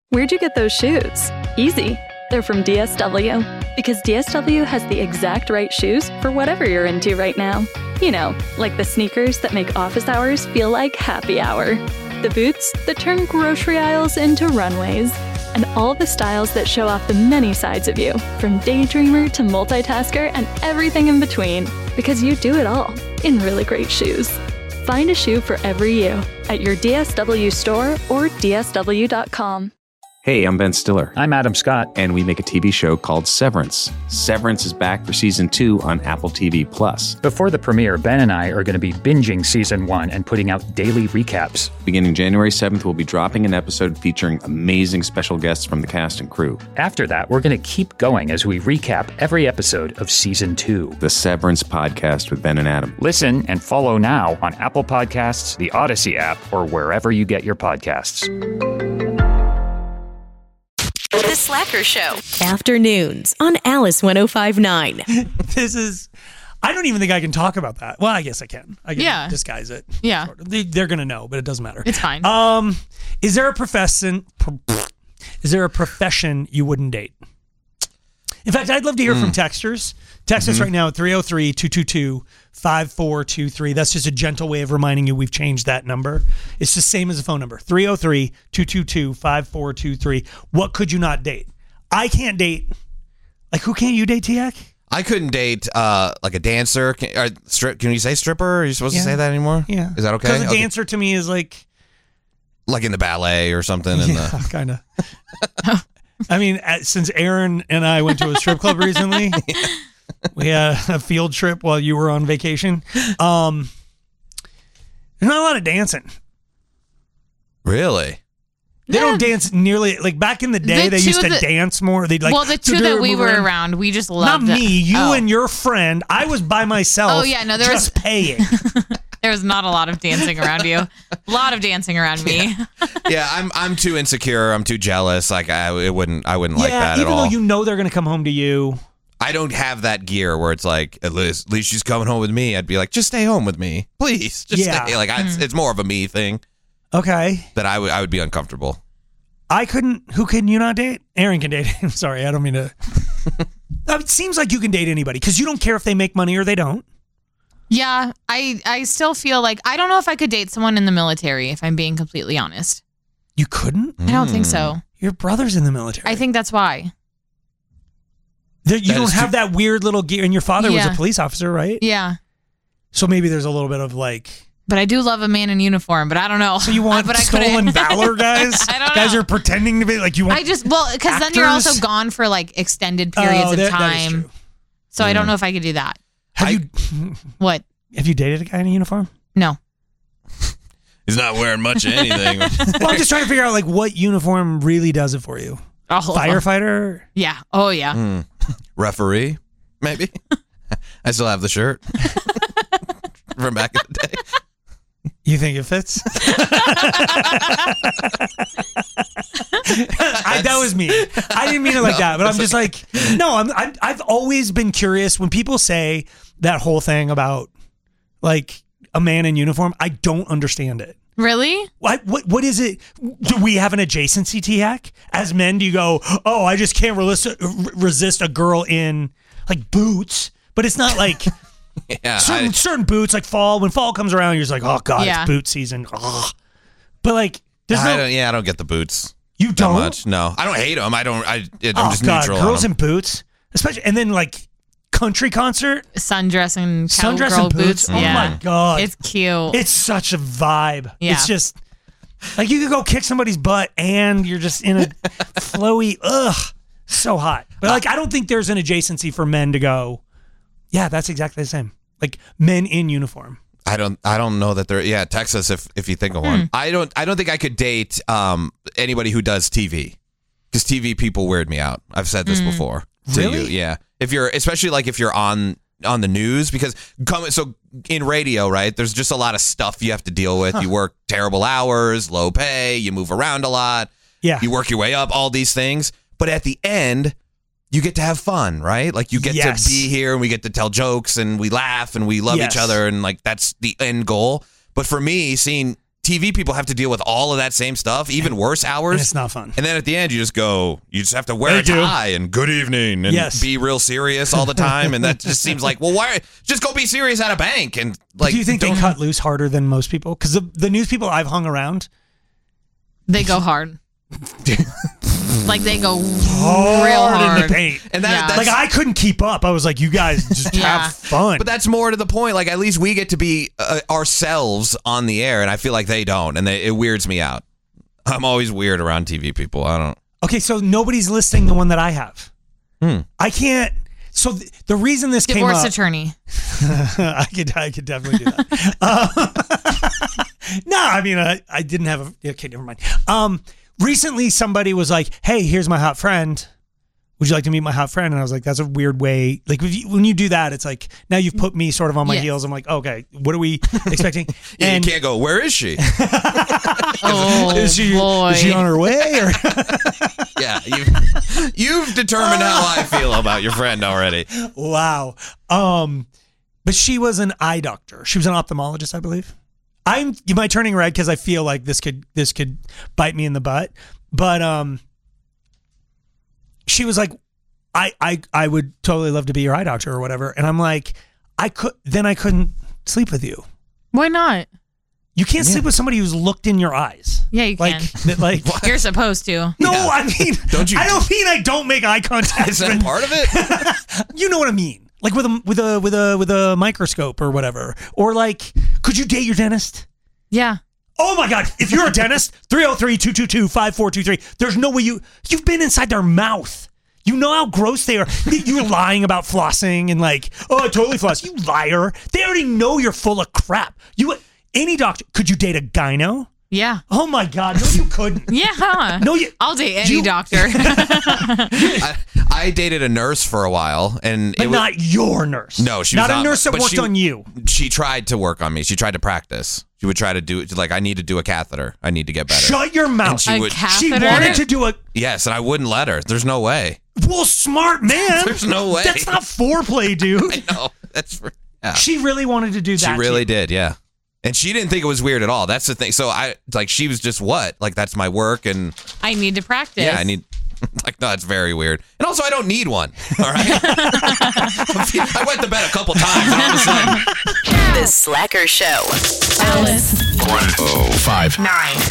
Where'd you get those shoes? Easy. They're from DSW. Because DSW has the exact right shoes for whatever you're into right now. You know, like the sneakers that make office hours feel like happy hour. The boots that turn grocery aisles into runways. And all the styles that show off the many sides of you, from daydreamer to multitasker and everything in between. Because you do it all in really great shoes. Find a shoe for every you at your DSW store or DSW.com. Hey, I'm Ben Stiller. I'm Adam Scott. And we make a TV show called Severance. Severance is back for season 2 on Apple TV+. Before the premiere, Ben and I are going to be binging season 1 and putting out daily recaps. Beginning January 7th, we'll be dropping an episode featuring amazing special guests from the cast and crew. After that, we're going to keep going as we recap every episode of season 2. The Severance Podcast with Ben and Adam. Listen and follow now on Apple Podcasts, the Odyssey app, or wherever you get your podcasts. The Slacker Show. Afternoons on Alice 105.9. I don't even think I can talk about that. Well, I guess I can. I can disguise it. Yeah. Sort of. They're going to know, but it doesn't matter. It's fine. Is there a profession you wouldn't date? In fact, I'd love to hear from texters. Text us right now at 303-222-5423. That's just a gentle way of reminding you we've changed that number. It's the same as the phone number, 303-222-5423. What could you not date? I can't date. Like, who can't you date, Tiak? I couldn't date like a dancer. Can you say stripper? Are you supposed to say that anymore? Yeah. Is that okay? Because a dancer to me is like in the ballet or something. Kind of. I mean, since Aaron and I went to a strip club recently, we had a field trip while you were on vacation. There's not a lot of dancing. Really? They don't dance nearly like back in the day. They used to dance more. They'd like. Well, the two that we were around, we just loved. Not me. You and your friend. I was by myself. Oh yeah, no, there was paying. There was not a lot of dancing around you. A lot of dancing around me. Yeah, I'm too insecure. I'm too jealous. Like I wouldn't like that at all. Even though you know they're gonna come home to you. I don't have that gear where it's like, at least she's coming home with me. I'd be like, just stay home with me, please. Just stay. Like it's more of a me thing. Okay. That I would be uncomfortable. I couldn't. Who can you not date? Aaron can date him. Sorry, I don't mean to. It seems like you can date anybody because you don't care if they make money or they don't. Yeah, I still feel like I don't know if I could date someone in the military, if I'm being completely honest. You couldn't? I don't think so. Your brother's in the military. I think that's why. You don't have that weird little gear, and your father was a police officer, right? Yeah. So maybe there's a little bit of like... But I do love a man in uniform, but I don't know. So you want stolen valor guys? I don't know. Guys are pretending to be like you want because then you're also gone for like extended periods of time. That is true. So I don't know if I could do that. What? Have you dated a guy in a uniform? No. He's not wearing much of anything. Well, I'm just trying to figure out like what uniform really does it for you. Firefighter? Yeah. Oh, yeah. Referee? Maybe. I still have the shirt from back in the day. You think it fits? That was me. I didn't mean it like that, but I'm just like, no. I've always been curious when people say that whole thing about like a man in uniform. I don't understand it. Really? What is it? Do we have an adjacency, T-Hack? As men, do you go, oh, I just can't resist a girl in like boots, but it's not like. Yeah, certain boots, like when fall comes around, you're just like, oh god, it's boot season. Ugh. But like, I don't get the boots. You don't? Much. No, I don't hate them. I'm just god, neutral. Girls in boots, especially, and then like country concert, sundress and boots. Oh my god, it's cute. It's such a vibe. Yeah. It's just like you could go kick somebody's butt, and you're just in a flowy. So hot. But like, I don't think there's an adjacency for men to go. Yeah, that's exactly the same. Like men in uniform. I don't know that they're text us if you think of one. I don't think I could date anybody who does TV. Because TV people weird me out. I've said this before. Really? To you. Yeah. Especially if you're on the news, because in radio, right, there's just a lot of stuff you have to deal with. You work terrible hours, low pay, you move around a lot. Yeah. You work your way up, all these things. But at the end, you get to have fun, right? Like you get to be here and we get to tell jokes and we laugh and we love each other and like that's the end goal. But for me, seeing TV people have to deal with all of that same stuff, even worse hours. And it's not fun. And then at the end, you just have to wear a tie and good evening and be real serious all the time. And that just seems like, well, why? Just go be serious at a bank. And like, do you think they cut loose harder than most people? Because the news people I've hung around, they go hard. Like they go real hard in the paint. And that's like I couldn't keep up. I was like, you guys just have fun. But that's more to the point. Like at least we get to be ourselves on the air, and I feel like they don't, and it weirds me out. I'm always weird around TV people. I don't. Okay, so nobody's listing the one that I have. I can't. So the reason this came up, divorce attorney. I could definitely do that. No, I mean I didn't have a. Okay, never mind. Recently, somebody was like, "Hey, here's my hot friend. Would you like to meet my hot friend?" And I was like, "That's a weird way. Like when you do that, it's like now you've put me sort of on my heels. I'm like, okay, what are we expecting?" And you can't go. Where is she? Is she on her way? Or yeah, you've determined how I feel about your friend already. Wow. But she was an eye doctor. She was an ophthalmologist, I believe. Am I turning red because I feel like this could bite me in the butt? But she was like, I would totally love to be your eye doctor or whatever. And I'm like, I couldn't sleep with you. Why not? You can't sleep with somebody who's looked in your eyes. Yeah, you can. Like you're supposed to. No, yeah. I mean, I don't mean I don't make eye contact. Is that part of it? You know what I mean? Like with a microscope or whatever. Or like, could you date your dentist? Yeah. Oh my God. If you're a dentist, 303-222-5423. There's no way you've been inside their mouth. You know how gross they are. You're lying about flossing and like, oh, I totally floss. You liar. They already know you're full of crap. Any doctor, could you date a gyno? Yeah. Oh my God. No, you couldn't. Yeah. No, I'll date any doctor. I dated a nurse for a while, and but not your nurse. No, she was not a nurse that worked on you. She tried to work on me. She tried to practice. She would try to do it. Like, I need to do a catheter. I need to get better. Shut your mouth. She wanted to do a. Yes, and I wouldn't let her. There's no way. Well, smart man. There's no way. That's not foreplay, dude. I know. She really wanted to do that. She really did. Yeah. And she didn't think it was weird at all. That's the thing. So she was just what? Like, that's my work, and I need to practice. Yeah, I need. Like, no, it's very weird. And also, I don't need one. All right. I went to bed a couple times, and all of a sudden. The Slacker Show. Alice 1059.